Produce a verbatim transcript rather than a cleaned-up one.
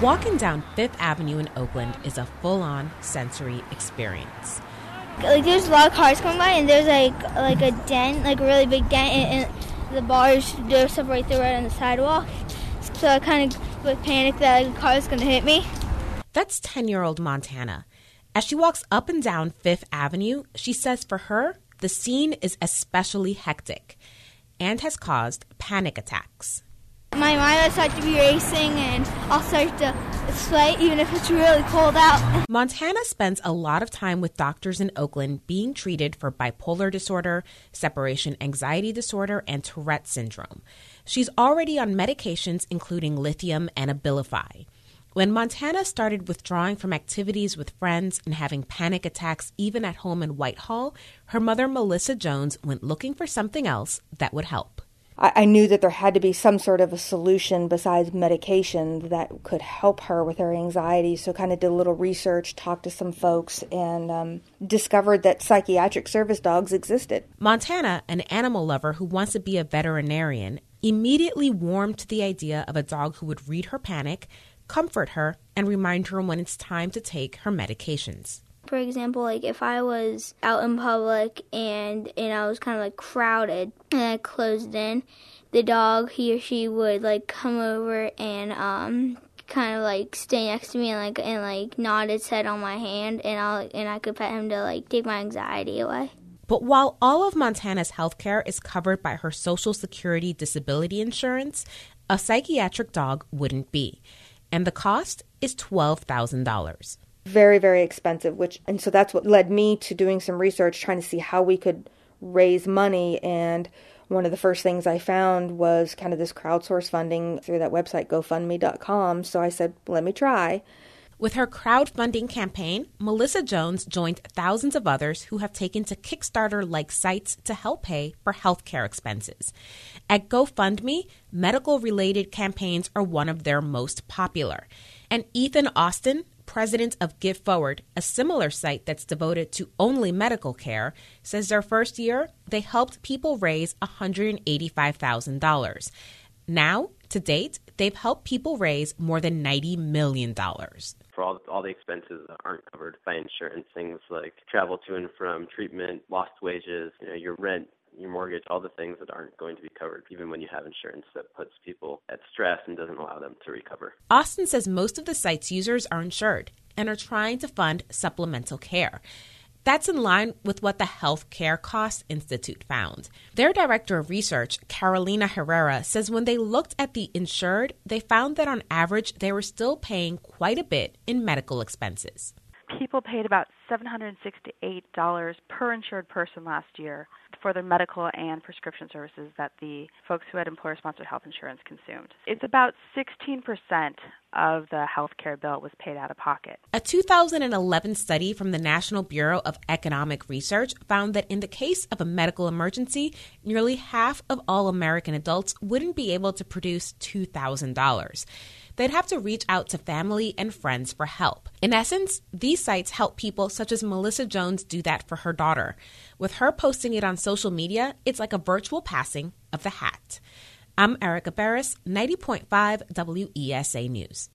Walking down Fifth Avenue in Oakland is a full-on sensory experience. Like, there's a lot of cars coming by, and there's like like a dent, like a really big dent, and, and the bars, there's stuff right there right on the sidewalk. So I kind of would panic that like, a car is going to hit me. That's ten-year-old Montana. As she walks up and down Fifth Avenue, she says for her, the scene is especially hectic and has caused panic attacks. My mind will start to be racing, and I'll start to sweat even if it's really cold out. Montana spends a lot of time with doctors in Oakland being treated for bipolar disorder, separation anxiety disorder, and Tourette syndrome. She's already on medications including lithium and Abilify. When Montana started withdrawing from activities with friends and having panic attacks even at home in Whitehall, her mother, Melissa Jones, went looking for something else that would help. I knew that there had to be some sort of a solution besides medication that could help her with her anxiety. So kind of did a little research, talked to some folks, and um, discovered that psychiatric service dogs existed. Montana, an animal lover who wants to be a veterinarian, immediately warmed to the idea of a dog who would read her panic, comfort her, and remind her when it's time to take her medications. For example, like if I was out in public and and I was kind of like crowded and I closed in, the dog, he or she would like come over and um kind of like stay next to me and like and like nod its head on my hand, and I'll and I could pet him to like take my anxiety away. But while all of Montana's health care is covered by her Social Security disability insurance, a psychiatric dog wouldn't be. And the cost is twelve thousand dollars. Very, very expensive, which and so that's what led me to doing some research, trying to see how we could raise money. And one of the first things I found was kind of this crowdsource funding through that website, go fund me dot com. So I said, let me try. With her crowdfunding campaign, Melissa Jones joined thousands of others who have taken to Kickstarter-like sites to help pay for healthcare expenses. At GoFundMe, medical-related campaigns are one of their most popular. And Ethan Austin, president of Give Forward, a similar site that's devoted to only medical care, says their first year, they helped people raise one hundred eighty-five thousand dollars. Now, to date, they've helped people raise more than ninety million dollars. For all, all the expenses that aren't covered by insurance, things like travel to and from treatment, lost wages, you know, your rent, your mortgage, all the things that aren't going to be covered, even when you have insurance that puts people at stress and doesn't allow them to recover. Austin says most of the site's users are insured and are trying to fund supplemental care. That's in line with what the Health Care Costs Institute found. Their director of research, Carolina Herrera, says when they looked at the insured, they found that on average they were still paying quite a bit in medical expenses. People paid about seven hundred sixty-eight dollars per insured person last year for the medical and prescription services that the folks who had employer-sponsored health insurance consumed. It's about sixteen percent of the health care bill was paid out of pocket. A two thousand eleven study from the National Bureau of Economic Research found that in the case of a medical emergency, nearly half of all American adults wouldn't be able to produce two thousand dollars. They'd have to reach out to family and friends for help. In essence, these sites help people such as Melissa Jones do that for her daughter. With her posting it on social media, it's like a virtual passing of the hat. I'm Erica Barris, ninety point five W E S A News.